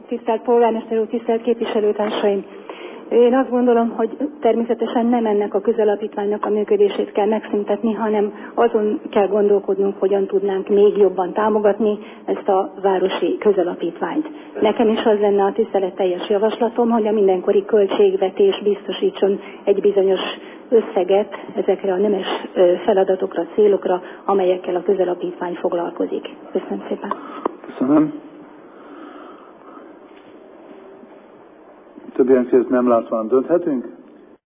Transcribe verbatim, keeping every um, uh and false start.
Tisztelt polgármester úr, tisztelt képviselőtársaim! Én azt gondolom, hogy természetesen nem ennek a közalapítványnak a működését kell megszüntetni, hanem azon kell gondolkodnunk, hogyan tudnánk még jobban támogatni ezt a városi közalapítványt. Nekem is az lenne a tiszteletteljes javaslatom, hogy a mindenkori költségvetés biztosítson egy bizonyos összeget ezekre a nemes feladatokra, célokra, amelyekkel a közalapítvány foglalkozik. Köszönöm szépen. Köszönöm. Több ilyen kérdést nem látván dönthetünk?